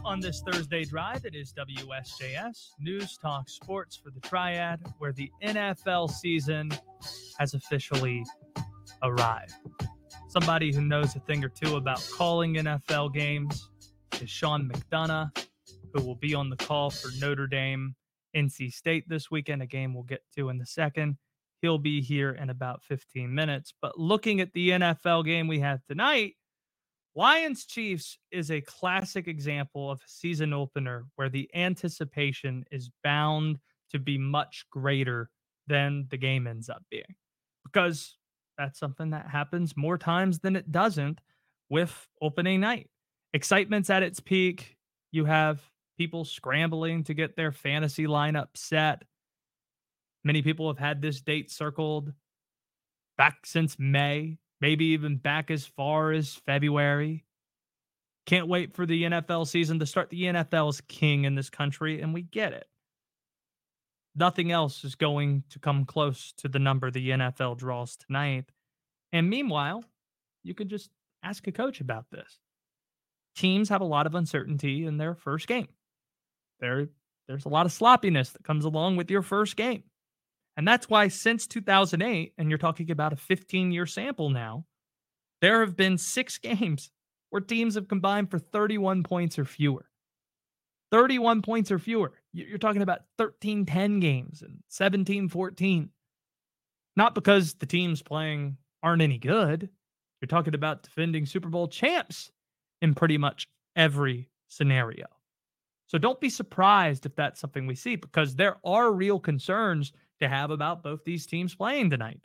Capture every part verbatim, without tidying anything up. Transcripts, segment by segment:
on this Thursday drive. It is W S J S, News Talk Sports for the Triad, where the N F L season has officially arrived. Somebody who knows a thing or two about calling N F L games is Sean McDonough, who will be on the call for Notre Dame, N C State this weekend, a game we'll get to in a second. He'll be here in about fifteen minutes. But looking at the N F L game we have tonight, Lions-Chiefs is a classic example of a season opener where the anticipation is bound to be much greater than the game ends up being, because that's something that happens more times than it doesn't with opening night. Excitement's at its peak. You have people scrambling to get their fantasy lineup set. Many people have had this date circled back since May, maybe even back as far as February. Can't wait for the N F L season to start. The N F L is king in this country, and we get it. Nothing else is going to come close to the number the N F L draws tonight. And meanwhile, you can just ask a coach about this. Teams have a lot of uncertainty in their first game. There, there's a lot of sloppiness that comes along with your first game. And that's why since two thousand eight, and you're talking about a fifteen-year sample now, there have been six games where teams have combined for thirty-one points or fewer. thirty-one points or fewer. You're talking about thirteen ten games and seventeen fourteen. Not because the teams playing aren't any good. You're talking about defending Super Bowl champs in pretty much every scenario. So don't be surprised if that's something we see, because there are real concerns to have about both these teams playing tonight.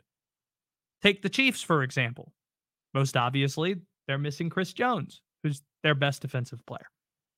Take the Chiefs, for example. Most obviously, they're missing Chris Jones, who's their best defensive player.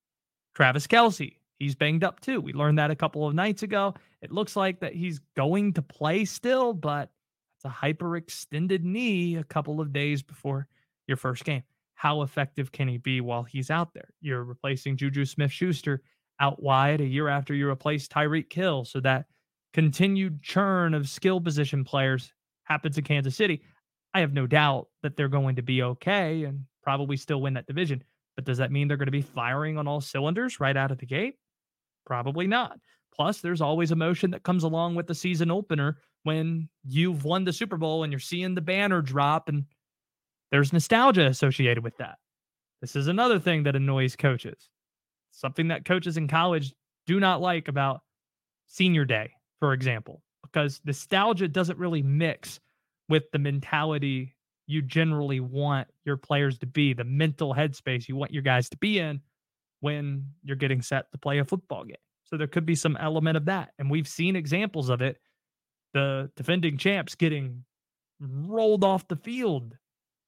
Travis Kelce, he's banged up too. We learned that a couple of nights ago. It looks like that he's going to play still, but it's a hyperextended knee a couple of days before your first game. How effective can he be while he's out there? You're replacing Juju Smith-Schuster out wide a year after you replace Tyreek Hill, so that continued churn of skill position players happens in Kansas City. I have no doubt that they're going to be okay and probably still win that division. But does that mean they're going to be firing on all cylinders right out of the gate? Probably not. Plus, there's always emotion that comes along with the season opener when you've won the Super Bowl and you're seeing the banner drop, and there's nostalgia associated with that. This is another thing that annoys coaches. Something that coaches in college do not like about senior day, for example, because nostalgia doesn't really mix with the mentality you generally want your players to be, the mental headspace you want your guys to be in when you're getting set to play a football game. So there could be some element of that. And we've seen examples of it. The defending champs getting rolled off the field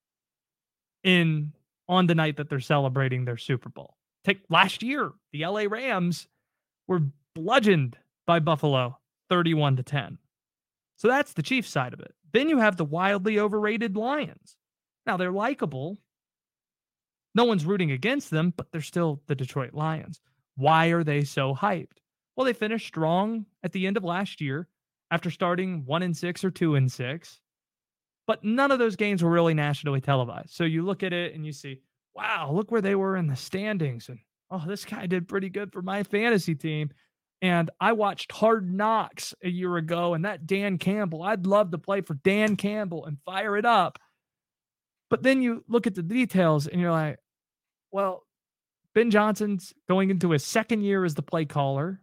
in on the night that they're celebrating their Super Bowl. Take last year, the L A Rams were bludgeoned by Buffalo thirty-one to ten. So that's the Chiefs side of it. Then you have the wildly overrated Lions. Now, they're likable. No one's rooting against them, but they're still the Detroit Lions. Why are they so hyped? Well, they finished strong at the end of last year after starting one and six or two and six. But none of those games were really nationally televised. So you look at it and you see, wow, look where they were in the standings. And, oh, this guy did pretty good for my fantasy team. And I watched Hard Knocks a year ago, and that Dan Campbell, I'd love to play for Dan Campbell and fire it up. But then you look at the details and you're like, well, Ben Johnson's going into his second year as the play caller.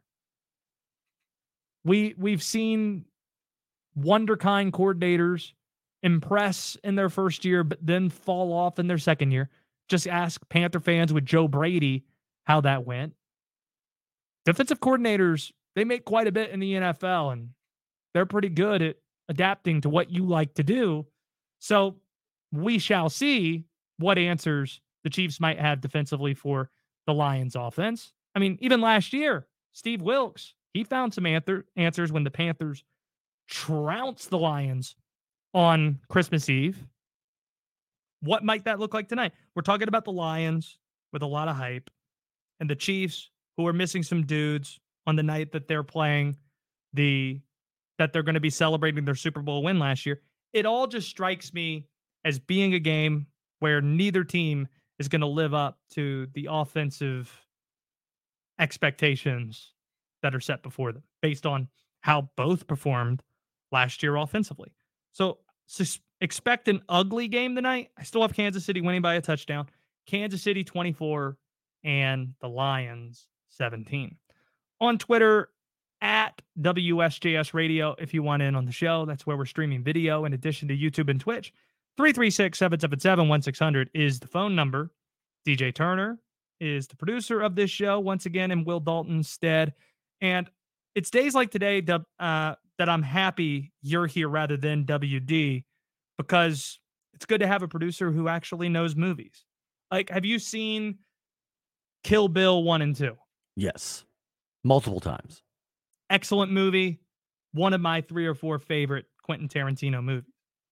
We, we've seen wonderkind coordinators impress in their first year, but then fall off in their second year. Just ask Panther fans with Joe Brady how that went. Defensive coordinators, they make quite a bit in the N F L, and they're pretty good at adapting to what you like to do. So we shall see what answers the Chiefs might have defensively for the Lions offense. I mean, even last year, Steve Wilks, he found some answer, answers when the Panthers trounced the Lions on Christmas Eve. What might that look like tonight? We're talking about the Lions with a lot of hype, and the Chiefs, who are missing some dudes on the night that they're playing the, that they're going to be celebrating their Super Bowl win last year. It all just strikes me as being a game where neither team is going to live up to the offensive expectations that are set before them based on how both performed last year offensively. So, sus- expect an ugly game tonight. I still have Kansas City winning by a touchdown. Kansas City twenty-four and the Lions seventeen. On Twitter, at W S J S Radio, if you want in on the show. That's where we're streaming video in addition to YouTube and Twitch. three three six, seven seven seven, one six zero zero is the phone number. D J Turner is the producer of this show, once again, in Will Dalton's stead. And it's days like today uh, that I'm happy you're here rather than W D, because it's good to have a producer who actually knows movies. Like, have you seen Kill Bill one and two? Yes. Multiple times. Excellent movie. One of my three or four favorite Quentin Tarantino movies.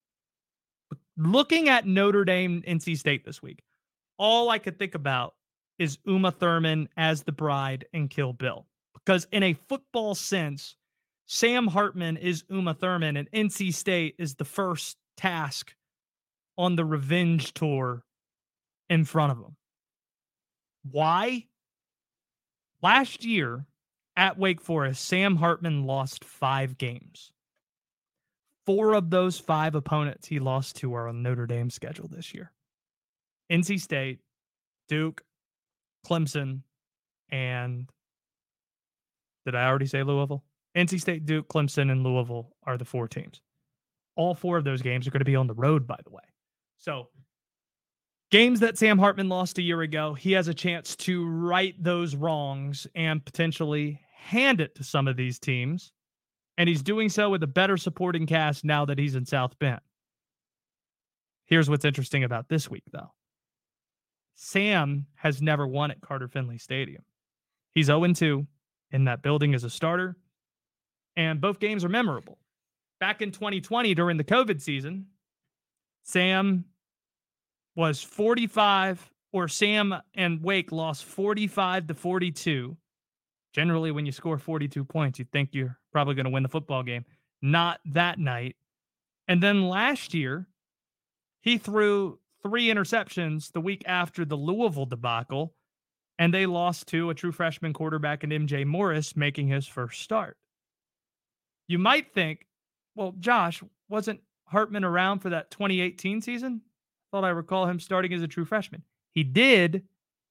Looking at Notre Dame, N C State this week, all I could think about is Uma Thurman as the bride in Kill Bill. Because in a football sense, Sam Hartman is Uma Thurman, and N C State is the first task on the revenge tour in front of them. Why? Last year at Wake Forest, Sam Hartman lost five games. Four of those five opponents he lost to are on Notre Dame's schedule this year. N C State, Duke, Clemson, and did I already say Louisville? N C State, Duke, Clemson, and Louisville are the four teams. All four of those games are going to be on the road, by the way. So, games that Sam Hartman lost a year ago, he has a chance to right those wrongs and potentially hand it to some of these teams. And he's doing so with a better supporting cast now that he's in South Bend. Here's what's interesting about this week, though. Sam has never won at Carter Finley Stadium. He's oh and two in that building as a starter, and both games are memorable. Back in twenty twenty, during the COVID season, Sam was forty-five, or Sam and Wake lost forty-five to forty-two. Generally, when you score forty-two points, you think you're probably going to win the football game. Not that night. And then last year, he threw three interceptions the week after the Louisville debacle, and they lost to a true freshman quarterback in M J Morris making his first start. You might think, well, Josh, wasn't Hartman around for that twenty eighteen season? I thought I recall him starting as a true freshman. He did,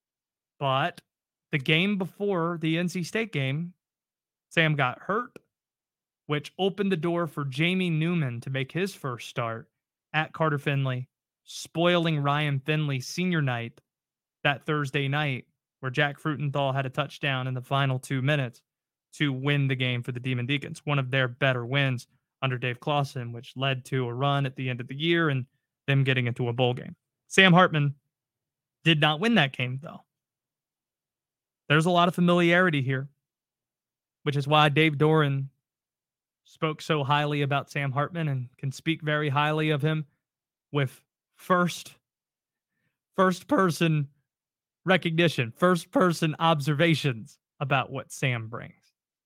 but the game before the N C State game, Sam got hurt, which opened the door for Jamie Newman to make his first start at Carter Finley, spoiling Ryan Finley's senior night that Thursday night, where Jack Frutenthal had a touchdown in the final two minutes to win the game for the Demon Deacons, one of their better wins under Dave Clawson, which led to a run at the end of the year and them getting into a bowl game. Sam Hartman did not win that game, though. There's a lot of familiarity here, which is why Dave Doran spoke so highly about Sam Hartman and can speak very highly of him with first, first person recognition, first person observations about what Sam brings.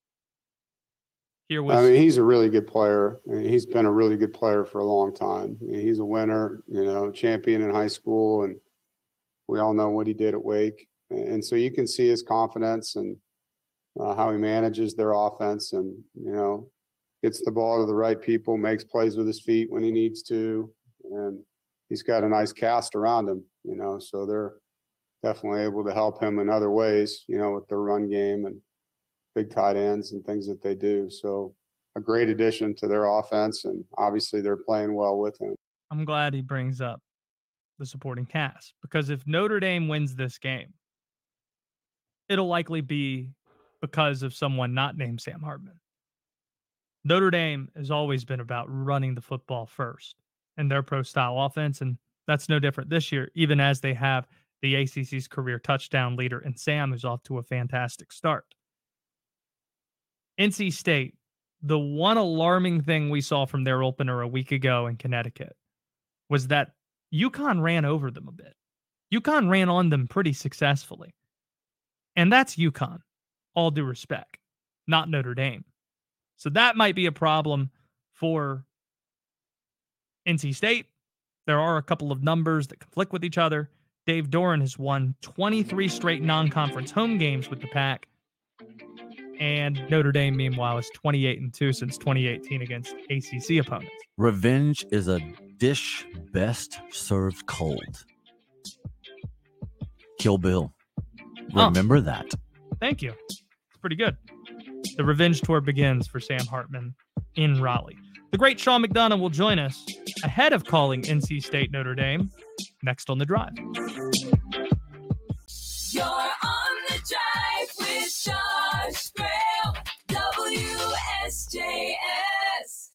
Here was, I mean, he's a really good player. He's been a really good player for a long time. He's a winner, you know, champion in high school, and we all know what he did at Wake. And so you can see his confidence and uh, how he manages their offense, and, you know, gets the ball to the right people, makes plays with his feet when he needs to. And he's got a nice cast around him, you know, so they're definitely able to help him in other ways, you know, with their run game and big tight ends and things that they do. So a great addition to their offense, and obviously they're playing well with him. I'm glad he brings up the supporting cast, because if Notre Dame wins this game, it'll likely be because of someone not named Sam Hartman. Notre Dame has always been about running the football first in their pro-style offense, and that's no different this year, even as they have the A C C's career touchdown leader in Sam, who's off to a fantastic start. N C State, the one alarming thing we saw from their opener a week ago in Connecticut was that UConn ran over them a bit. UConn ran on them pretty successfully. And that's UConn, all due respect, not Notre Dame. So that might be a problem for N C State. There are a couple of numbers that conflict with each other. Dave Doran has won twenty-three straight non-conference home games with the Pack. And Notre Dame, meanwhile, is twenty-eight and two since twenty eighteen against A C C opponents. Revenge is a dish best served cold. Kill Bill. Remember oh, that. Thank you. It's pretty good. The revenge tour begins for Sam Hartman in Raleigh. The great Sean McDonough will join us ahead of calling N C State Notre Dame next on The Drive. You're on The Drive with Josh Grail, W S J S.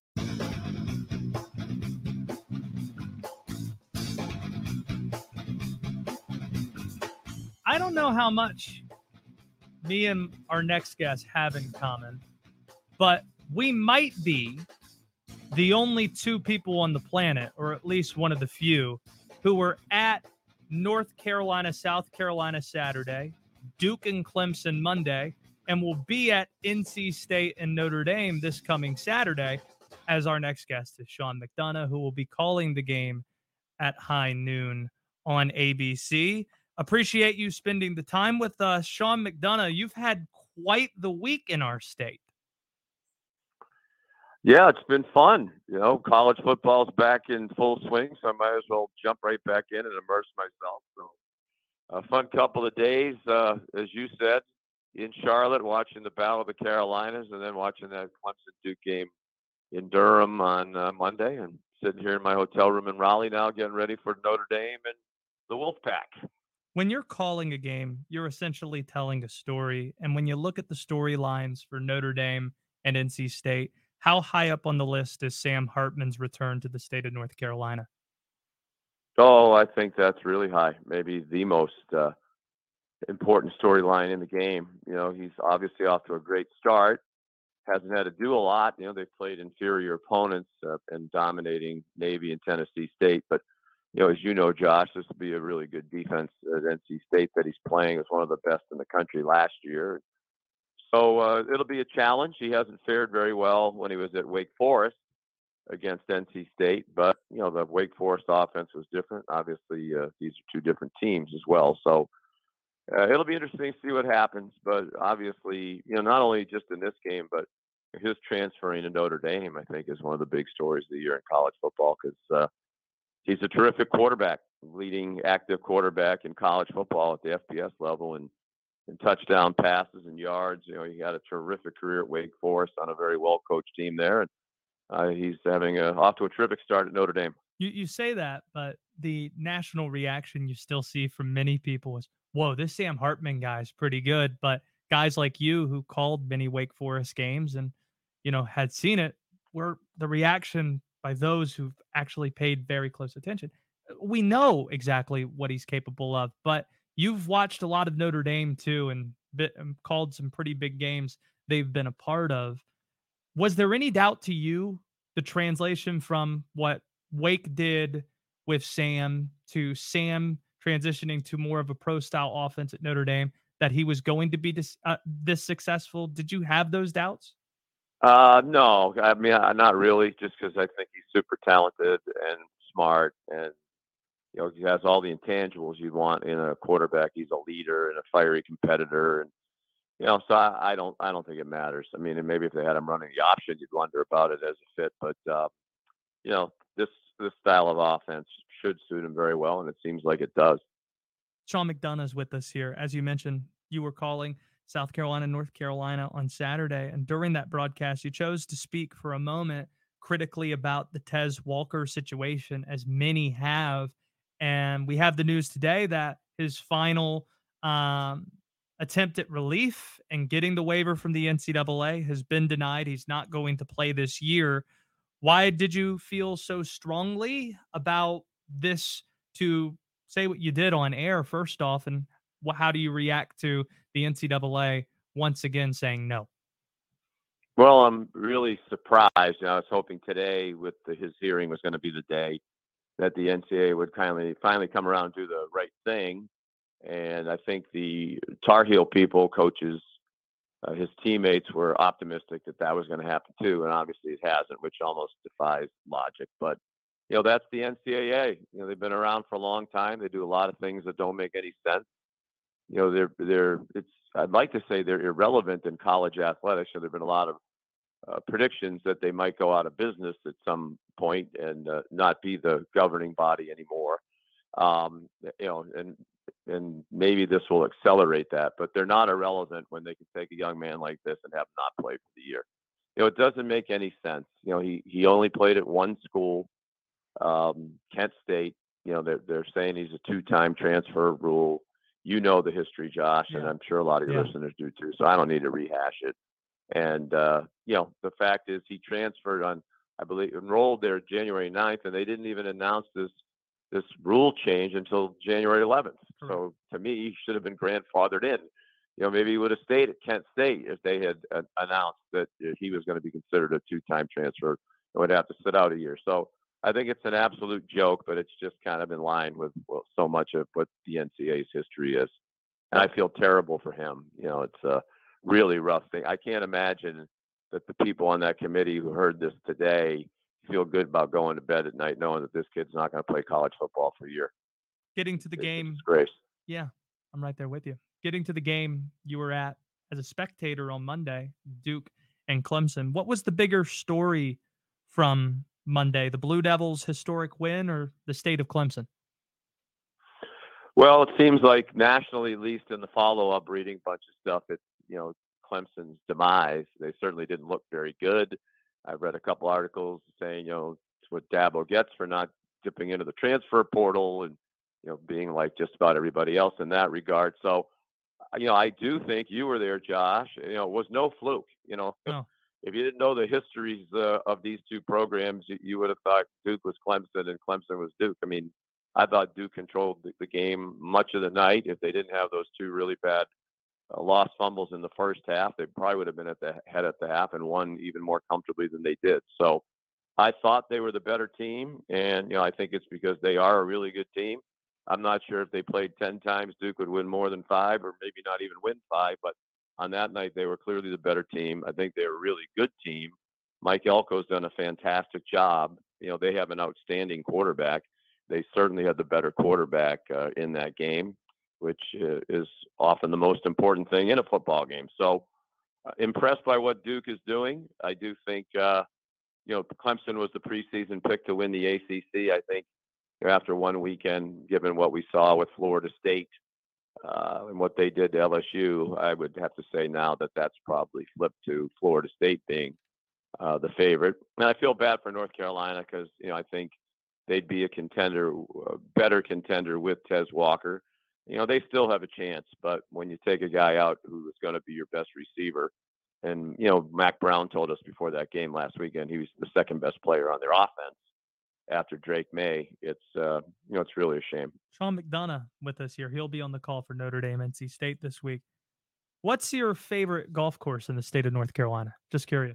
I don't know how much me and our next guest have in common, but we might be the only two people on the planet, or at least one of the few, who were at North Carolina, South Carolina Saturday, Duke and Clemson Monday, and will be at N C State and Notre Dame this coming Saturday, as our next guest is Sean McDonough, who will be calling the game at high noon on A B C. Appreciate you spending the time with us. Sean McDonough, you've had quite the week in our state. Yeah, it's been fun. You know, college football's back in full swing, so I might as well jump right back in and immerse myself. So a fun couple of days, uh, as you said, in Charlotte, watching the Battle of the Carolinas, and then watching that Clemson-Duke game in Durham on uh, Monday, and sitting here in my hotel room in Raleigh now, getting ready for Notre Dame and the Wolfpack. When you're calling a game, you're essentially telling a story. And when you look at the storylines for Notre Dame and N C State, how high up on the list is Sam Hartman's return to the state of North Carolina? Oh, I think that's really high. Maybe the most uh, important storyline in the game. You know, he's obviously off to a great start. Hasn't had to do a lot. You know, they've played inferior opponents uh, and dominating Navy and Tennessee State. But, you know, as you know, Josh, this will be a really good defense at N C State that he's playing. It's one of the best in the country last year. So uh, it'll be a challenge. He hasn't fared very well when he was at Wake Forest against N C State. But, you know, the Wake Forest offense was different. Obviously, uh, these are two different teams as well. So uh, it'll be interesting to see what happens. But obviously, you know, not only just in this game, but his transferring to Notre Dame, I think, is one of the big stories of the year in college football because uh, he's a terrific quarterback, leading active quarterback in college football at the F B S level, and, and touchdown passes and yards. You know, he had a terrific career at Wake Forest on a very well-coached team there, and uh, he's having a, off to a terrific start at Notre Dame. You you say that, but the national reaction you still see from many people is, whoa, this Sam Hartman guy is pretty good. But guys like you who called many Wake Forest games and, you know, had seen it, were the reaction by those who've actually paid very close attention. We know exactly what he's capable of, but you've watched a lot of Notre Dame too, and bit, um, called some pretty big games they've been a part of. Was there any doubt to you the translation from what Wake did with Sam to Sam transitioning to more of a pro style offense at Notre Dame, that he was going to be this, uh, this successful? Did you have those doubts? Uh, no, I mean, not really, just because I think he's super talented and smart, and, you know, he has all the intangibles you'd want in a quarterback. He's a leader and a fiery competitor, and, you know, so I, I don't, I don't think it matters. I mean, and maybe if they had him running the option, you'd wonder about it as a fit, but, uh, you know, this, this style of offense should suit him very well, and it seems like it does. Sean McDonough is with us here. As you mentioned, you were calling South Carolina, North Carolina on Saturday. And during that broadcast, you chose to speak for a moment critically about the Tez Walker situation, as many have. And we have the news today that his final um, attempt at relief and getting the waiver from the N C double A has been denied. He's not going to play this year. Why did you feel so strongly about this, to say what you did on air, first off, and how do you react to the N C double A once again saying no? Well, I'm really surprised. You know, I was hoping today with the, his hearing was going to be the day that the N C double A would kindly finally come around and do the right thing. And I think the Tar Heel people, coaches, uh, his teammates were optimistic that that was going to happen too. And obviously it hasn't, which almost defies logic. But, you know, that's the N C double A. You know, they've been around for a long time. They do a lot of things that don't make any sense. You know, they're, they're, it's I'd like to say they're irrelevant in college athletics. So there've been a lot of uh, predictions that they might go out of business at some point and uh, not be the governing body anymore. Um, you know, and and maybe this will accelerate that, but they're not irrelevant when they can take a young man like this and have him not play for the year. You know, it doesn't make any sense. You know, he he only played at one school, um, Kent State. You know, they're they're saying he's a two-time transfer rule. You know the history, Josh, and Yeah. I'm sure a lot of your Yeah. listeners do too. So I don't need to rehash it. And uh, you know, the fact is, he transferred on, I believe, enrolled there January ninth, and they didn't even announce this this rule change until January eleventh. Correct. So to me, he should have been grandfathered in. You know, maybe he would have stayed at Kent State if they had uh, announced that he was going to be considered a two-time transfer and would have to sit out a year. So I think it's an absolute joke, but it's just kind of in line with well, so much of what the N C A A's history is. And I feel terrible for him. You know, it's a really rough thing. I can't imagine that the people on that committee who heard this today feel good about going to bed at night knowing that this kid's not going to play college football for a year. Getting to the It's a game. disgrace. Yeah, I'm right there with you. Getting to the game you were at as a spectator on Monday, Duke and Clemson. What was the bigger story from Monday? The Blue Devils' historic win or the state of Clemson? Well, it seems like nationally, at least in the follow-up reading a bunch of stuff, it's, you know, Clemson's demise. They certainly didn't look very good. I've read a couple articles saying, you know, it's what Dabo gets for not dipping into the transfer portal and, you know, being like just about everybody else in that regard. So, you know, I do think you were there, Josh. You know, it was no fluke. You know, No. if you didn't know the histories uh, of these two programs, you, you would have thought Duke was Clemson and Clemson was Duke. I mean, I thought Duke controlled the, the game much of the night. If they didn't have those two really bad uh, lost fumbles in the first half, they probably would have been at the head at the half and won even more comfortably than they did. So I thought they were the better team, and you know, I think it's because they are a really good team. I'm not sure if they played ten times, Duke would win more than five, or maybe not even win five. But on that night, they were clearly the better team. I think they're a really good team. Mike Elko's done a fantastic job. You know, they have an outstanding quarterback. They certainly had the better quarterback uh, in that game, which uh, is often the most important thing in a football game. So uh, impressed by what Duke is doing. I do think, uh, you know, Clemson was the preseason pick to win the A C C. I think you know, after one weekend, given what we saw with Florida State uh, and what they did to L S U, I would have to say now that that's probably flipped to Florida State being uh, the favorite. And I feel bad for North Carolina because, you know, I think they'd be a contender, a better contender with Tez Walker. You know, they still have a chance, but when you take a guy out who is going to be your best receiver, and, you know, Mac Brown told us before that game last weekend, he was the second best player on their offense after Drake May. It's, uh, you know, it's really a shame. Sean McDonough with us here. He'll be on the call for Notre Dame, N C State this week. What's your favorite golf course in the state of North Carolina? Just curious.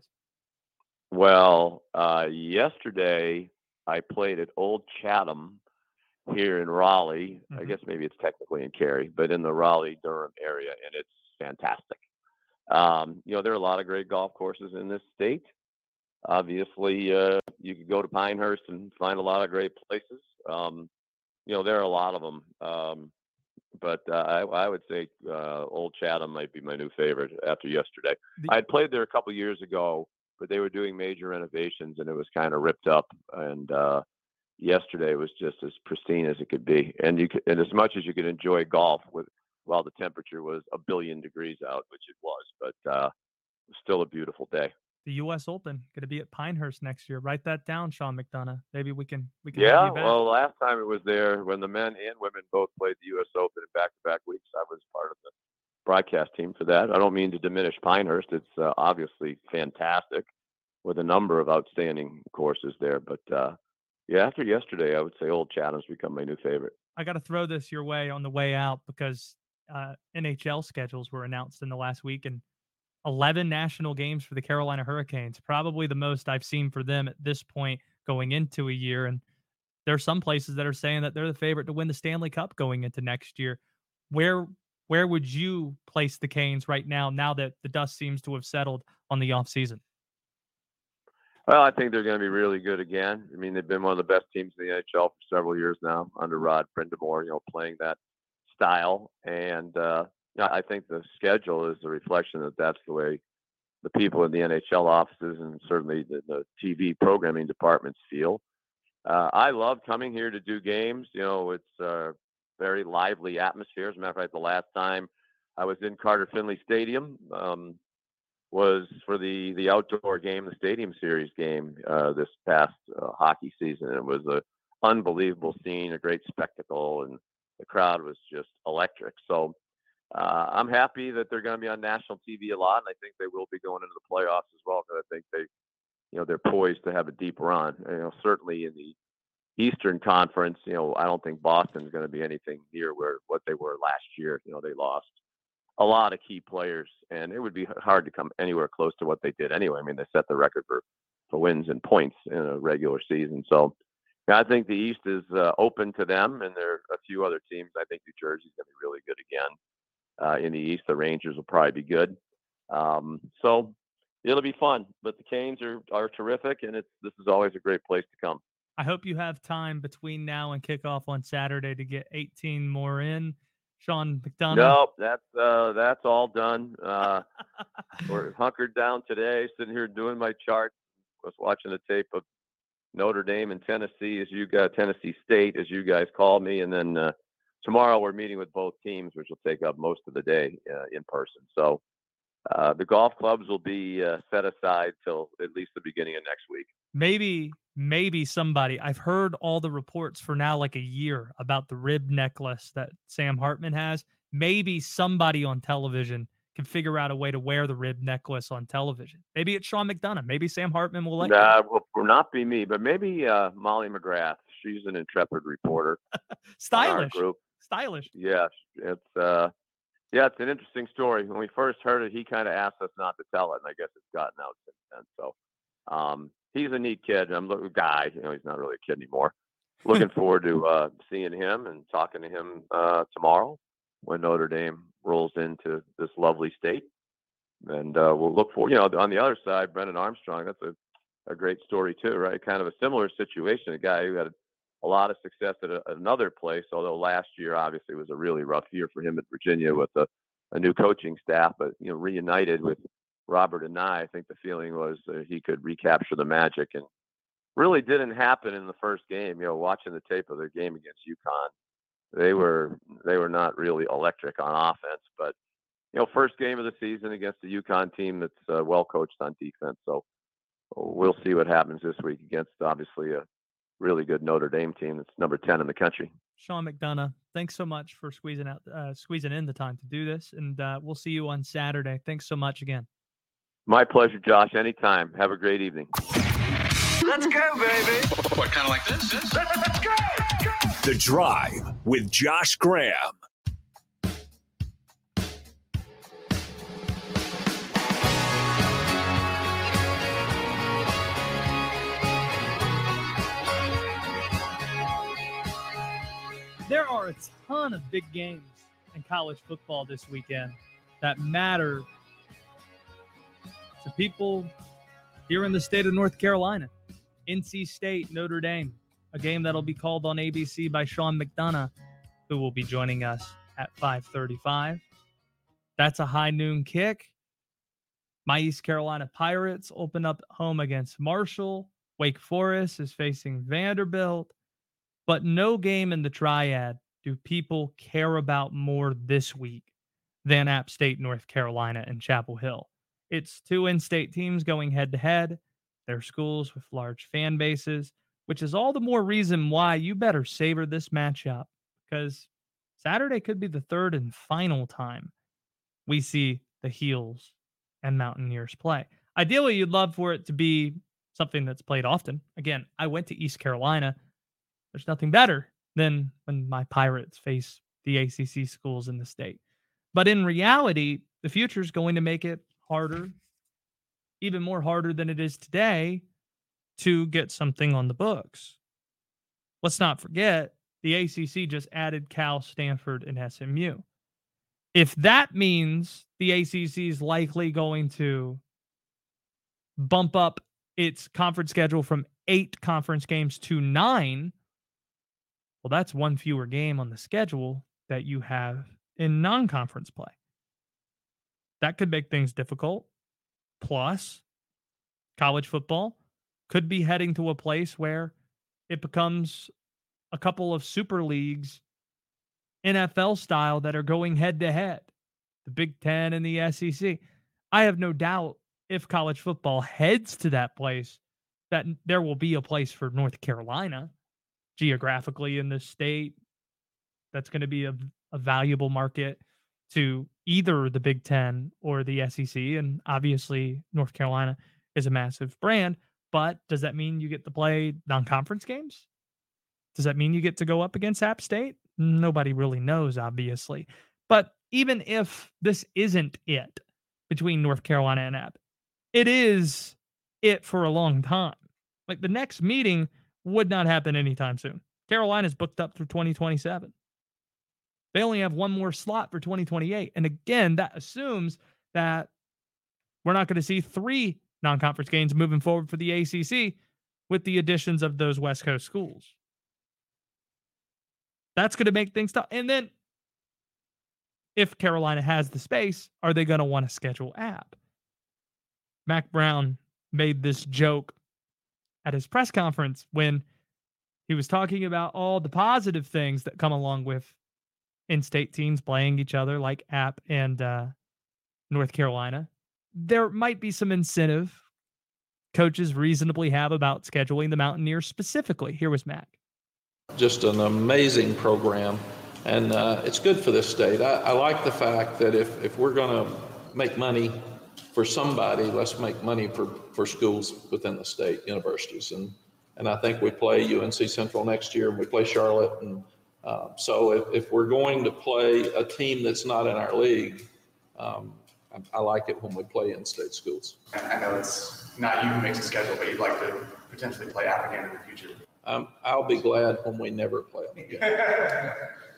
Well, uh, yesterday I played at Old Chatham here in Raleigh. I Mhm. guess maybe it's technically in Cary, but in the Raleigh-Durham area, and it's fantastic. Um, you know, there are a lot of great golf courses in this state. Obviously, uh, you could go to Pinehurst and find a lot of great places. Um, you know, there are a lot of them. Um, but uh, I, I would say uh, Old Chatham might be my new favorite after yesterday. The- I had played there a couple years ago, but they were doing major renovations and it was kind of ripped up. And uh, yesterday was just as pristine as it could be. And you could, and as much as you could enjoy golf with, while the temperature was a billion degrees out, which it was, but uh, it was still a beautiful day. The U S Open going to be at Pinehurst next year. Write that down, Sean McDonough. Maybe we can we can have Yeah, you back. well, last time it was there when the men and women both played the U S Open in back-to-back weeks. I was part of the broadcast team for that. I don't mean to diminish Pinehurst. It's uh, obviously fantastic with a number of outstanding courses there. But uh, yeah, after yesterday, I would say Old Chatham's become my new favorite. I got to throw this your way on the way out because uh, N H L schedules were announced in the last week, and eleven national games for the Carolina Hurricanes, probably the most I've seen for them at this point going into a year. And there are some places that are saying that they're the favorite to win the Stanley Cup going into next year. Where where would you place the Canes right now, now that the dust seems to have settled on the offseason? Well, I think they're going to be really good again. I mean, they've been one of the best teams in the N H L for several years now under Rod Brindamore, you know, playing that style. And, uh, yeah, I think the schedule is a reflection that that's the way the people in the N H L offices and certainly the, the T V programming departments feel. Uh, I love coming here to do games. You know, it's a very lively atmosphere. As a matter of fact, the last time I was in Carter Finley Stadium um, was for the, the outdoor game, the Stadium Series game uh, this past uh, hockey season. It was an unbelievable scene, a great spectacle, and the crowd was just electric. So uh, I'm happy that they're going to be on national T V a lot, and I think they will be going into the playoffs as well, because I think they, you know, they're poised to have a deep run. You know, certainly in the Eastern Conference, you know, I don't think Boston's going to be anything near where what they were last year. You know, they lost a lot of key players, and it would be hard to come anywhere close to what they did anyway. I mean, they set the record for, for wins and points in a regular season. So yeah, I think the East is uh, open to them, and there are a few other teams. I think New Jersey's going to be really good again. Uh, in the East, the Rangers will probably be good. Um, so it'll be fun, but the Canes are, are terrific, and it's this is always a great place to come. I hope you have time between now and kickoff on Saturday to get eighteen more in. Sean McDonough. No, that's uh, that's all done. Uh, we're hunkered down today, sitting here doing my chart. Was watching a tape of Notre Dame and Tennessee, as you got Tennessee State, as you guys call me, and then uh, tomorrow we're meeting with both teams, which will take up most of the day uh, in person. So uh, the golf clubs will be uh, set aside till at least the beginning of next week. Maybe, maybe somebody, I've heard all the reports for now like a year about the rib necklace that Sam Hartman has. Maybe somebody on television can figure out a way to wear the rib necklace on television. Maybe it's Sean McDonough. Maybe Sam Hartman will let Nah, you. will not be me, but maybe uh, Molly McGrath. She's an intrepid reporter. Stylish. Group. Stylish. Yes, it's uh, yeah, it's an interesting story. When we first heard it, he kind of asked us not to tell it, and I guess it's gotten out since then. So um, he's a neat kid. I'm a guy. You know, he's not really a kid anymore. Looking forward to uh, seeing him and talking to him uh, tomorrow when Notre Dame rolls into this lovely state. And uh, we'll look for, you know, on the other side, Brennan Armstrong. That's a, a great story too, right? Kind of a similar situation. A guy who had a lot of success at, a, at another place, although last year obviously was a really rough year for him at Virginia with a, a new coaching staff. But you know, reunited with Robert and I, I think the feeling was uh, he could recapture the magic, and really didn't happen in the first game. You know, watching the tape of their game against UConn, they were they were not really electric on offense, but you know, first game of the season against a UConn team that's uh, well coached on defense. So we'll see what happens this week against obviously a really good Notre Dame team that's number ten in the country. Sean McDonough, thanks so much for squeezing out, uh, squeezing in the time to do this, and uh, we'll see you on Saturday. Thanks so much again. My pleasure, Josh. Anytime. Have a great evening. Let's go, baby. What, kind of like this? Let's go. Let's go. The Drive with Josh Graham. There are a ton of big games in college football this weekend that matter to people here in the state of North Carolina. N C State, Notre Dame, a game that'll be called on A B C by Sean McDonough, who will be joining us at five thirty-five. That's a high noon kick. My East Carolina Pirates open up home against Marshall. Wake Forest is facing Vanderbilt. But no game in the Triad do people care about more this week than App State, North Carolina, and Chapel Hill. It's two in-state teams going head-to-head. They're schools with large fan bases, which is all the more reason why you better savor this matchup, because Saturday could be the third and final time we see the Heels and Mountaineers play. Ideally, you'd love for it to be something that's played often. Again, I went to East Carolina. There's nothing better than when my Pirates face the A C C schools in the state. But in reality, the future is going to make it harder, even more harder than it is today, to get something on the books. Let's not forget, the A C C just added Cal, Stanford, and S M U. If that means the A C C is likely going to bump up its conference schedule from eight conference games to nine, well, that's one fewer game on the schedule that you have in non-conference play. That could make things difficult. Plus, college football could be heading to a place where it becomes a couple of super leagues, N F L style, that are going head to head, the Big Ten and the S E C. I have no doubt if college football heads to that place, that there will be a place for North Carolina geographically in the state. That's going to be a, a valuable market to either the Big Ten or the S E C. And obviously, North Carolina is a massive brand. But does that mean you get to play non-conference games? Does that mean you get to go up against App State? Nobody really knows, obviously. But even if this isn't it between North Carolina and App, it is it for a long time. Like, the next meeting would not happen anytime soon. Carolina's booked up through twenty twenty-seven. They only have one more slot for twenty twenty-eight. And again, that assumes that we're not going to see three non-conference games moving forward for the A C C with the additions of those West Coast schools. That's going to make things tough. And then if Carolina has the space, are they going to want to schedule App? Mack Brown made this joke at his press conference when he was talking about all the positive things that come along with in-state teams playing each other, like App and uh, North Carolina. There might be some incentive coaches reasonably have about scheduling the Mountaineers specifically. Here was Mack. Just an amazing program, and uh, it's good for this state. I, I like the fact that if, if we're going to make money for somebody, let's make money for, for schools within the state, universities. And, and I think we play U N C Central next year, and we play Charlotte. And uh, so if, if we're going to play a team that's not in our league, um, I, I like it when we play in-state schools. I know it's not you who makes the schedule, but you'd like to potentially play App again in the future. Um, I'll be glad when we never play them again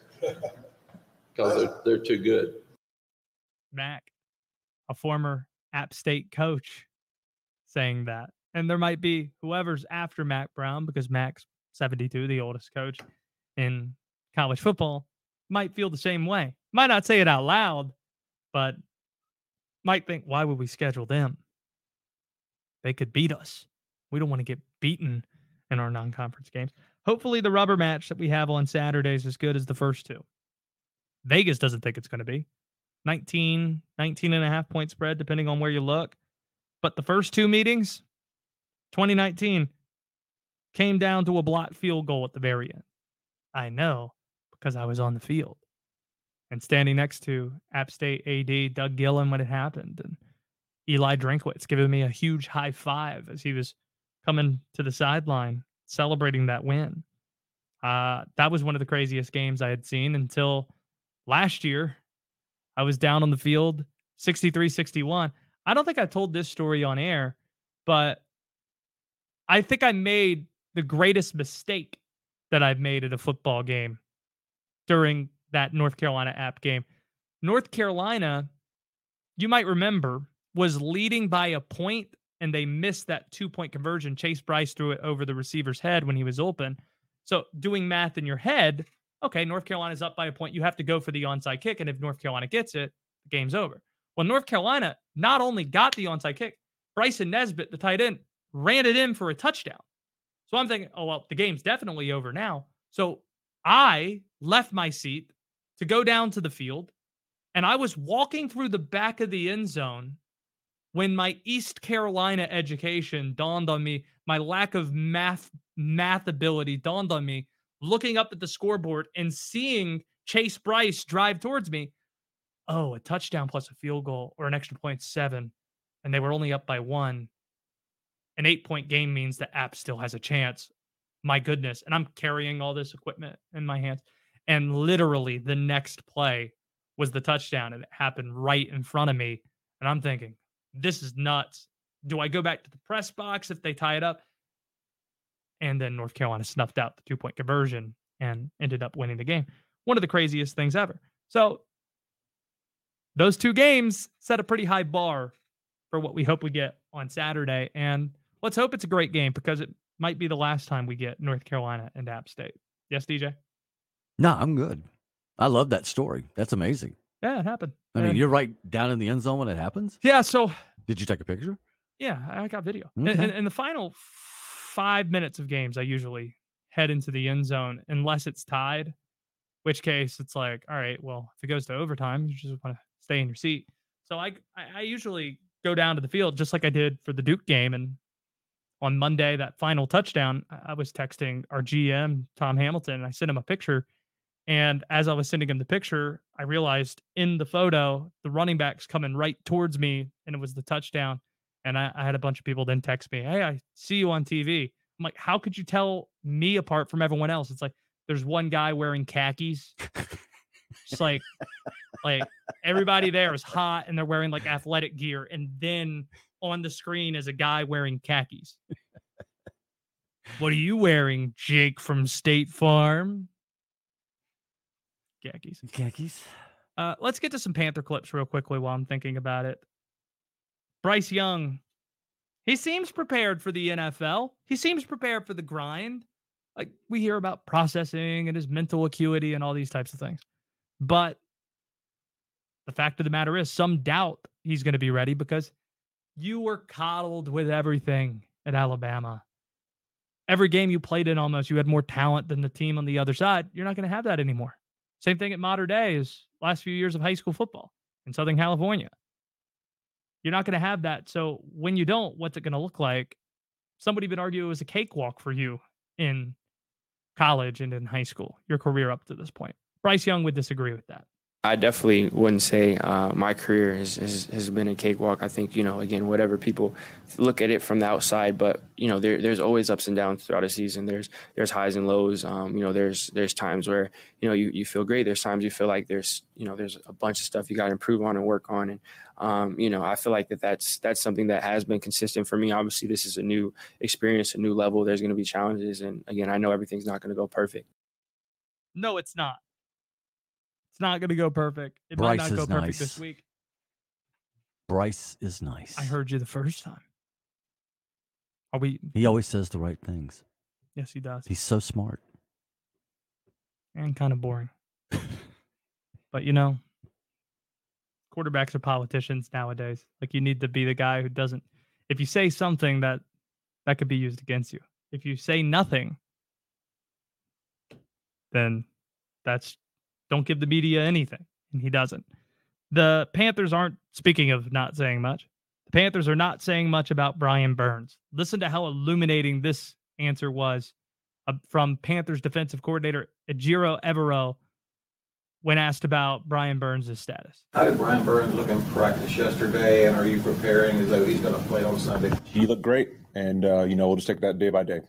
because they're, they're too good. Mack, a former App State coach, saying that. And there might be whoever's after Mack Brown, because Mack's seventy-two, the oldest coach in college football, might feel the same way. Might not say it out loud, but might think, why would we schedule them? They could beat us. We don't want to get beaten in our non-conference games. Hopefully the rubber match that we have on Saturdays is as good as the first two. Vegas doesn't think it's going to be. nineteen, nineteen and a half point spread, depending on where you look. But the first two meetings, twenty nineteen, came down to a blocked field goal at the very end. I know, because I was on the field and standing next to App State A D Doug Gillen when it happened, and Eli Drinkwitz giving me a huge high five as he was coming to the sideline, celebrating that win. Uh, that was one of the craziest games I had seen until last year. I was down on the field, sixty-three sixty-one. I don't think I told this story on air, but I think I made the greatest mistake that I've made at a football game during that North Carolina App game. North Carolina, you might remember, was leading by a point, and they missed that two-point conversion. Chase Bryce threw it over the receiver's head when he was open. So doing math in your head, okay, North Carolina's up by a point. You have to go for the onside kick, and if North Carolina gets it, the game's over. Well, North Carolina not only got the onside kick, Bryson Nesbitt, the tight end, ran it in for a touchdown. So I'm thinking, oh, well, the game's definitely over now. So I left my seat to go down to the field, and I was walking through the back of the end zone when my East Carolina education dawned on me, my lack of math math ability dawned on me, looking up at the scoreboard and seeing Chase Bryce drive towards me. Oh, a touchdown plus a field goal or an extra point seven, and they were only up by one. An eight-point game means that App still has a chance. My goodness. And I'm carrying all this equipment in my hands. And literally the next play was the touchdown, and it happened right in front of me. And I'm thinking, this is nuts. Do I go back to the press box if they tie it up? And then North Carolina snuffed out the two-point conversion and ended up winning the game. One of the craziest things ever. So those two games set a pretty high bar for what we hope we get on Saturday. And let's hope it's a great game, because it might be the last time we get North Carolina and App State. Yes, D J? No, I'm good. I love that story. That's amazing. Yeah, it happened. I mean, And- you're right down in the end zone when it happens. yeah. So Did you take a picture? yeah, I got video. Okay. In, in, in the final five minutes of games, I usually head into the end zone unless it's tied, which case it's like, all right, well, if it goes to overtime, you just want to stay in your seat. So I, I I usually go down to the field just like I did for the Duke game. And on Monday, that final touchdown, I I was texting our G M, Tom Hamilton, and I sent him a picture. And as I was sending him the picture, I realized in the photo, the running back's coming right towards me, and it was the touchdown. And I, I had a bunch of people then text me, "Hey, I see you on T V." I'm like, "How could you tell me apart from everyone else?" It's like there's one guy wearing khakis. It's like, like everybody there is hot and they're wearing like athletic gear, and then on the screen is a guy wearing khakis. What are you wearing, Jake from State Farm? Khakis. Khakis. Uh, let's get to some Panther clips real quickly while I'm thinking about it. Bryce Young, he seems prepared for the N F L. He seems prepared for the grind. Like we hear about processing and his mental acuity and all these types of things. But the fact of the matter is, some doubt he's going to be ready because you were coddled with everything at Alabama. Every game you played in almost, you had more talent than the team on the other side. You're not going to have that anymore. Same thing at modern day as last few years of high school football in Southern California. You're not going to have that. So when you don't, what's it going to look like? Somebody would argue it was a cakewalk for you in college and in high school, your career up to this point. Bryce Young would disagree with that. I definitely wouldn't say uh, my career has, has has been a cakewalk. I think, you know, again, whatever people look at it from the outside, but, you know, there there's always ups and downs throughout a season. There's there's highs and lows. Um, you know, there's there's times where, you know, you, you feel great. There's times you feel like there's, you know, there's a bunch of stuff you got to improve on and work on. And, um, you know, I feel like that that's, that's something that has been consistent for me. Obviously, this is a new experience, a new level. There's going to be challenges. And again, I know everything's not going to go perfect. No, it's not. It's not going to go perfect. It Bryce might not go is perfect nice. this week. Bryce is nice. I heard you the first time. Are we? He always says the right things. Yes, he does. He's so smart. And kind of boring. But, you know, quarterbacks are politicians nowadays. Like, you need to be the guy who doesn't. If you say something, that that could be used against you. If you say nothing, then that's don't give the media anything. And he doesn't. The Panthers aren't, speaking of not saying much, the Panthers are not saying much about Brian Burns. Listen to how illuminating this answer was uh, from Panthers defensive coordinator Ejiro Evero when asked about Brian Burns' status. How did Brian Burns look in practice yesterday, and are you preparing as though he's going to play on Sunday? He looked great, and, uh, you know, we'll just take that day by day.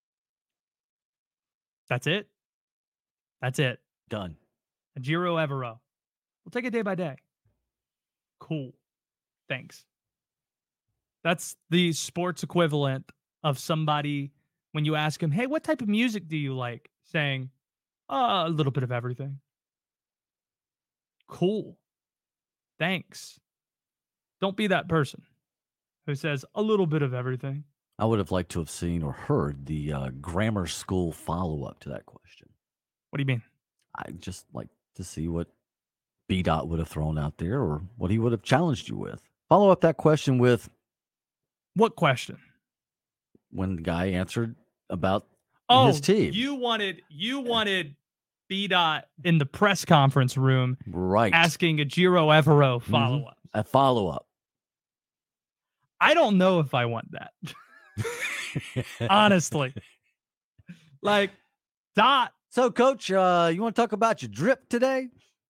That's it. That's it. Done. Ejiro Evero. We'll take it day by day. Cool. Thanks. That's the sports equivalent of somebody when you ask him, hey, what type of music do you like? Saying, uh, a little bit of everything. Cool. Thanks. Don't be that person who says a little bit of everything. I would have liked to have seen or heard the uh, grammar school follow-up to that question. What do you mean? I just like to see what B Dot would have thrown out there or what he would have challenged you with. Follow up that question with what question? When the guy answered about oh, his team. You wanted you wanted B Dot in the press conference room, right? Asking Ejiro Evero follow up. Mm-hmm. A follow up. I don't know if I want that. Honestly, like Dot. So, Coach, uh, you want to talk about your drip today?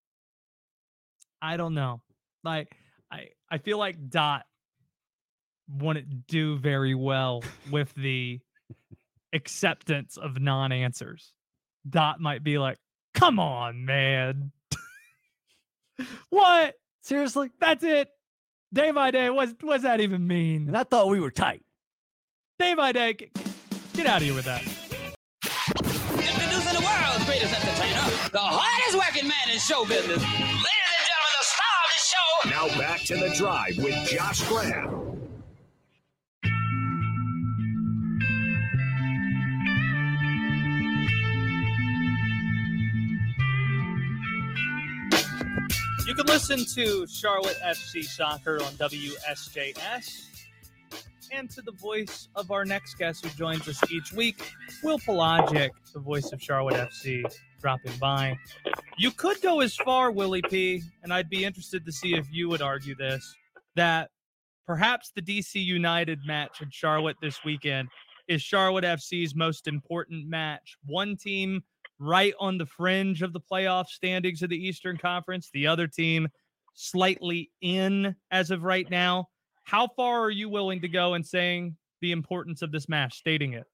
I don't know. Like, I, I feel like Dot wouldn't do very well with the acceptance of non-answers. Dot might be like, come on, man. What? Seriously? That's it? Day by day? What does that even mean? And I thought we were tight. Day by day? Get out of here with that. Introducing the world's greatest entertainer, the hardest working man in show business. Ladies and gentlemen, the star of the show. Now back to The Drive with Josh Graham. You can listen to Charlotte F C Soccer on W S J S and to the voice of our next guest who joins us each week, Will Pelagic, the voice of Charlotte F C, dropping by. You could go as far, Willie P., and I'd be interested to see if you would argue this, that perhaps the D C United match in Charlotte this weekend is Charlotte F C's most important match. One team right on the fringe of the playoff standings of the Eastern Conference, the other team slightly in as of right now. How far are you willing to go in saying the importance of this match, stating it?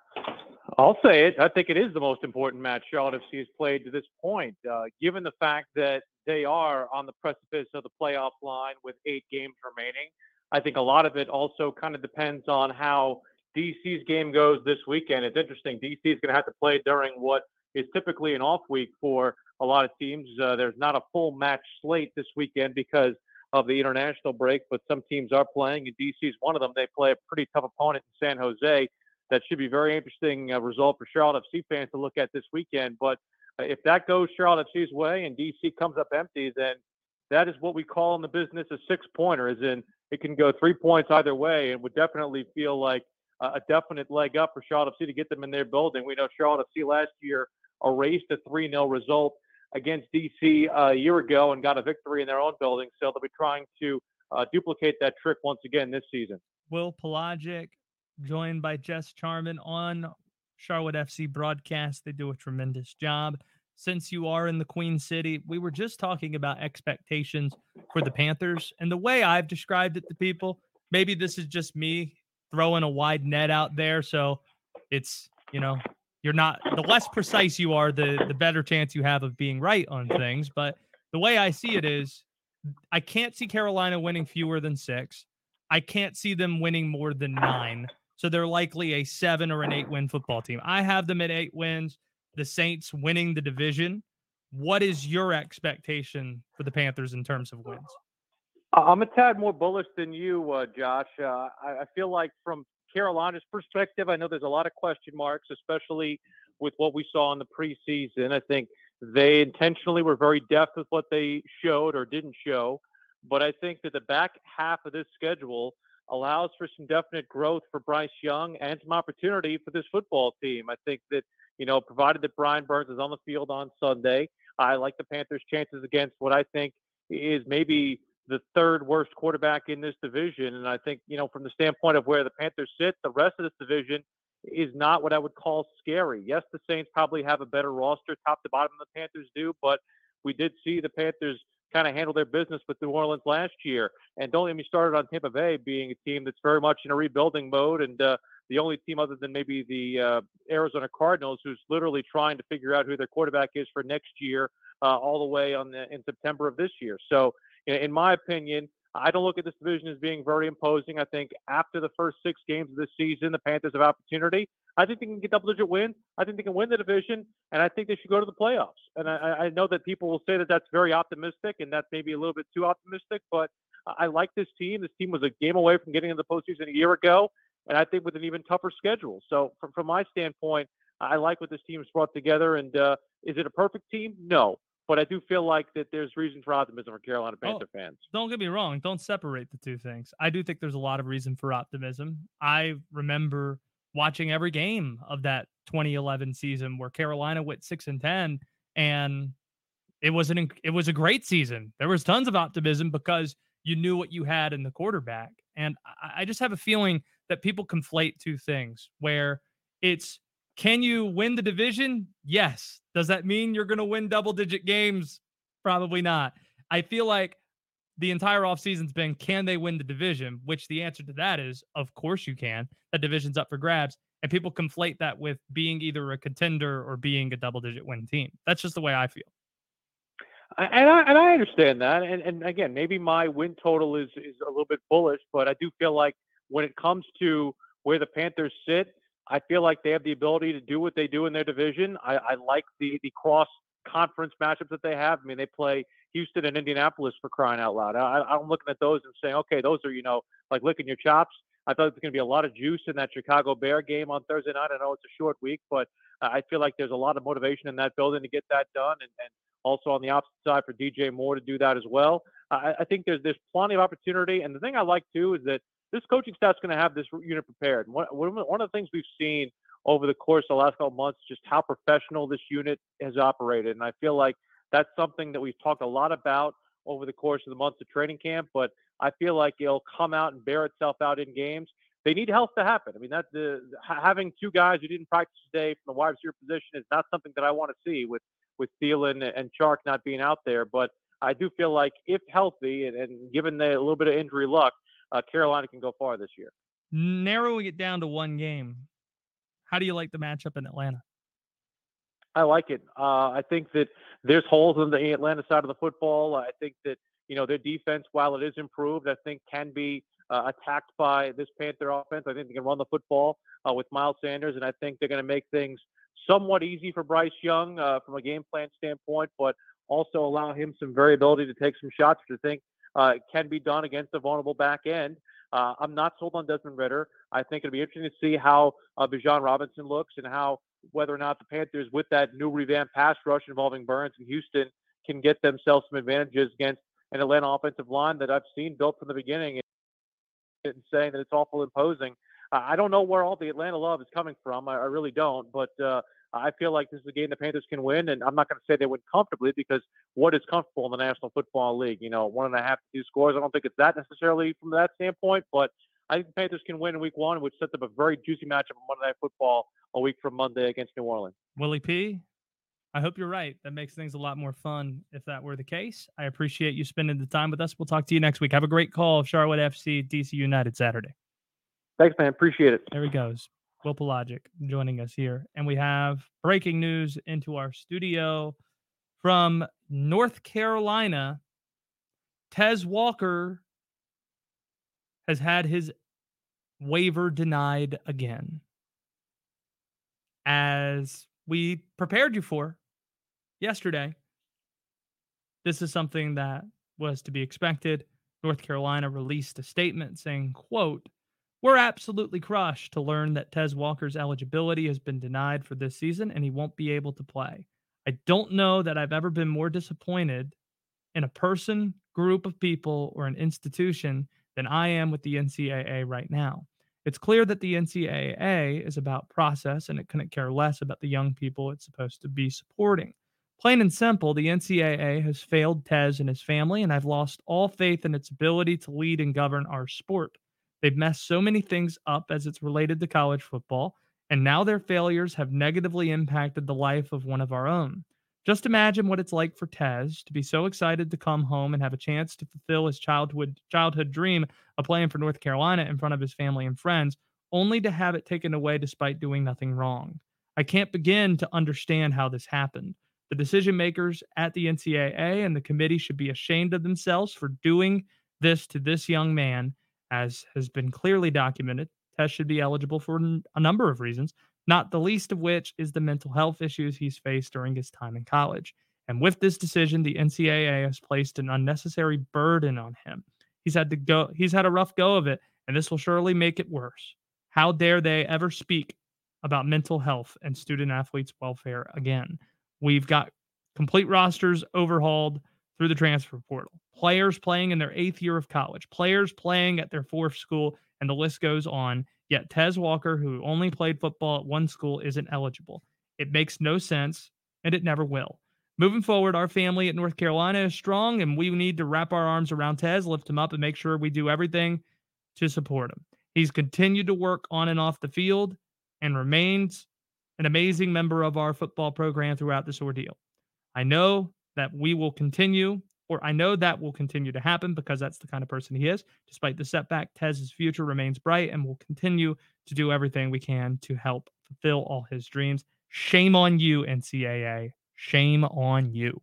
I'll say it. I think it is the most important match Charlotte F C has played to this point, uh, given the fact that they are on the precipice of the playoff line with eight games remaining. I think a lot of it also kind of depends on how D C's game goes this weekend. It's interesting. D C is going to have to play during what is typically an off week for a lot of teams. Uh, there's not a full match slate this weekend because of the international break, but some teams are playing, and D C is one of them. They play a pretty tough opponent in San Jose. That should be a very interesting uh, result for Charlotte F C fans to look at this weekend. But uh, if that goes Charlotte F C's way and D C comes up empty, then that is what we call in the business a six-pointer, as in it can go three points either way, and would definitely feel like uh, a definite leg up for Charlotte F C to get them in their building. We know Charlotte F C last year erased a three nil result against D C uh, a year ago and got a victory in their own building. So they'll be trying to uh, duplicate that trick once again this season. Will Pelagic, joined by Jess Charman on Charlotte F C broadcast. They do a tremendous job. Since you are in the Queen City, we were just talking about expectations for the Panthers. And the way I've described it to people, maybe this is just me throwing a wide net out there. So it's, you know, you're not, the less precise you are, the the better chance you have of being right on things. But the way I see it is, I can't see Carolina winning fewer than six. I can't see them winning more than nine. So they're likely a seven or an eight win football team. I have them at eight wins, the Saints winning the division. What is your expectation for the Panthers in terms of wins? I'm a tad more bullish than you, uh, Josh. Uh, I, I feel like from Carolina's perspective, I know there's a lot of question marks, especially with what we saw in the preseason. I think they intentionally were very deft with what they showed or didn't show. But I think that the back half of this schedule allows for some definite growth for Bryce Young and some opportunity for this football team. I think that, you know, provided that Brian Burns is on the field on Sunday, I like the Panthers' chances against what I think is maybe the third worst quarterback in this division. And I think, you know, from the standpoint of where the Panthers sit, the rest of this division is not what I would call scary. Yes, the Saints probably have a better roster top to bottom than the Panthers do, but we did see the Panthers kind of handle their business with New Orleans last year. And don't get me started on Tampa Bay being a team that's very much in a rebuilding mode, and uh, the only team other than maybe the uh, Arizona Cardinals who's literally trying to figure out who their quarterback is for next year, uh, all the way on the, in September of this year. So, in my opinion, I don't look at this division as being very imposing. I think after the first six games of this season, the Panthers have opportunity. I think they can get double-digit wins. I think they can win the division, and I think they should go to the playoffs. And I, I know that people will say that that's very optimistic, and that's maybe a little bit too optimistic, but I like this team. This team was a game away from getting into the postseason a year ago, and I think with an even tougher schedule. So from, from my standpoint, I like what this team has brought together. And uh, is it a perfect team? No. But I do feel like that there's reason for optimism for Carolina Panther oh, fans. Don't get me wrong. Don't separate the two things. I do think there's a lot of reason for optimism. I remember watching every game of that twenty eleven season where Carolina went six and ten, and it was an it was a great season. There was tons of optimism because you knew what you had in the quarterback. And I, I just have a feeling that people conflate two things where it's, can you win the division? Yes. Does that mean you're going to win double-digit games? Probably not. I feel like the entire offseason's been, can they win the division? Which the answer to that is, of course you can. That division's up for grabs. And people conflate that with being either a contender or being a double-digit win team. That's just the way I feel. And I, and I understand that. And, and again, maybe my win total is, is a little bit bullish, but I do feel like when it comes to where the Panthers sit, I feel like they have the ability to do what they do in their division. I, I like the, the cross-conference matchups that they have. I mean, they play Houston and Indianapolis, for crying out loud. I, I'm looking at those and saying, okay, those are, you know, like licking your chops. I thought there's going to be a lot of juice in that Chicago Bear game on Thursday night. I know it's a short week, but I feel like there's a lot of motivation in that building to get that done. And, and Also on the opposite side for D J Moore to do that as well. I, I think there's there's plenty of opportunity. And the thing I like too is that this coaching staff's going to have this unit prepared. One, one of the things we've seen over the course of the last couple of months, just how professional this unit has operated. And I feel like that's something that we've talked a lot about over the course of the months of training camp, but I feel like it'll come out and bear itself out in games. They need health to happen. I mean, that the having two guys who didn't practice today from the wide receiver position is not something that I want to see with with Thielen and Chark not being out there. But I do feel like if healthy and, and given the, a little bit of injury luck, uh, Carolina can go far this year. Narrowing it down to one game, how do you like the matchup in Atlanta? I like it. Uh, I think that there's holes on the Atlanta side of the football. I think that, you know, their defense, while it is improved, I think can be uh, attacked by this Panther offense. I think they can run the football uh, with Miles Sanders, and I think they're going to make things somewhat easy for Bryce Young uh, from a game plan standpoint, but also allow him some variability to take some shots, which I think uh, can be done against a vulnerable back end. Uh, I'm not sold on Desmond Ridder. I think it'll be interesting to see how uh, Bijan Robinson looks and how whether or not the Panthers, with that new revamped pass rush involving Burns and Houston, can get themselves some advantages against an Atlanta offensive line that I've seen built from the beginning and saying that it's awful imposing. Uh, I don't know where all the Atlanta love is coming from. I, I really don't. But uh, I feel like this is a game the Panthers can win, and I'm not going to say they win comfortably because what is comfortable in the National Football League? You know, one and a half to two scores. I don't think it's that necessarily from that standpoint, but I think the Panthers can win in week one, which sets up a very juicy matchup on Monday Night Football a week from Monday against New Orleans. Willie P., I hope you're right. That makes things a lot more fun if that were the case. I appreciate you spending the time with us. We'll talk to you next week. Have a great call of Charlotte F C, D C United Saturday. Thanks, man. Appreciate it. There he goes. Will Pelagic joining us here. And we have breaking news into our studio from North Carolina. Tez Walker has had his waiver denied again. As we prepared you for yesterday, this is something that was to be expected. North Carolina released a statement saying, quote, "We're absolutely crushed to learn that Tez Walker's eligibility has been denied for this season and he won't be able to play. I don't know that I've ever been more disappointed in a person, group of people, or an institution than I am with the N C double A right now. It's clear that the N C double A is about process and it couldn't care less about the young people it's supposed to be supporting. Plain and simple, the N C double A has failed Tez and his family, and I've lost all faith in its ability to lead and govern our sport. They've messed so many things up as it's related to college football, and now their failures have negatively impacted the life of one of our own. Just imagine what it's like for Tez to be so excited to come home and have a chance to fulfill his childhood childhood dream of playing for North Carolina in front of his family and friends, only to have it taken away despite doing nothing wrong. I can't begin to understand how this happened. The decision makers at the N C double A and the committee should be ashamed of themselves for doing this to this young man, as has been clearly documented. Tez should be eligible for a number of reasons, not the least of which is the mental health issues he's faced during his time in college. And with this decision, the N C double A has placed an unnecessary burden on him. He's had to go, he's had a rough go of it, and this will surely make it worse. How dare they ever speak about mental health and student athletes' welfare again? We've got complete rosters overhauled through the transfer portal. Players playing in their eighth year of college, players playing at their fourth school, and the list goes on. Yet Tez Walker, who only played football at one school, isn't eligible. It makes no sense, and it never will. Moving forward, our family at North Carolina is strong, and we need to wrap our arms around Tez, lift him up, and make sure we do everything to support him. He's continued to work on and off the field and remains an amazing member of our football program throughout this ordeal. I know that we will continue, or I know that will continue to happen because that's the kind of person he is. Despite the setback, Tez's future remains bright and will continue to do everything we can to help fulfill all his dreams. Shame on you, N C double A. Shame on you.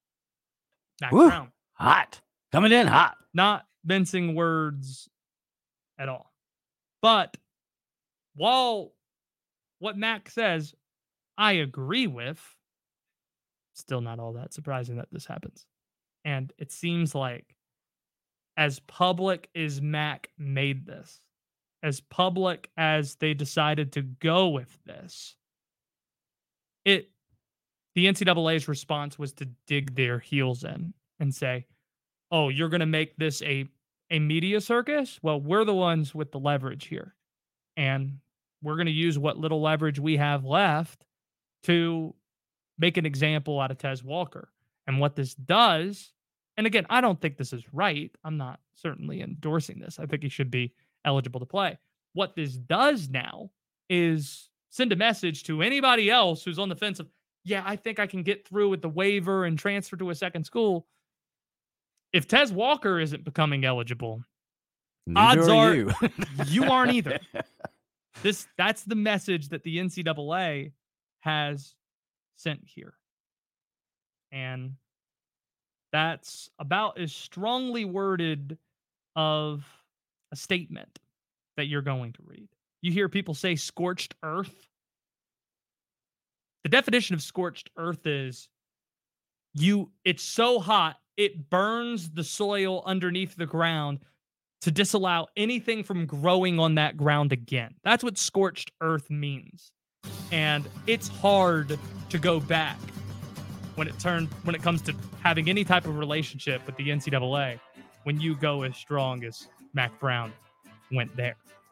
Mac Woo, Brown. hot. Coming in hot. Not mincing words at all. But while what Mac says, I agree with, still not all that surprising that this happens. And it seems like as public as Mac made this, as public as they decided to go with this, it the N C double A's response was to dig their heels in and say, oh, you're going to make this a, a media circus? Well, we're the ones with the leverage here. And we're going to use what little leverage we have left to make an example out of Tez Walker. And what this does, and again, I don't think this is right. I'm not certainly endorsing this. I think he should be eligible to play. What this does now is send a message to anybody else who's on the fence of, yeah, I think I can get through with the waiver and transfer to a second school. If Tez Walker isn't becoming eligible, Neither odds are are you. you aren't either. This that's the message that the N C double A has sent here. And that's about as strongly worded of a statement that you're going to read. You hear people say scorched earth. The definition of scorched earth is you it's so hot it burns the soil underneath the ground to disallow anything from growing on that ground again. That's what scorched earth means. And it's hard to go back when it turned when it comes to having any type of relationship with the N C double A when you go as strong as Mac Brown went there.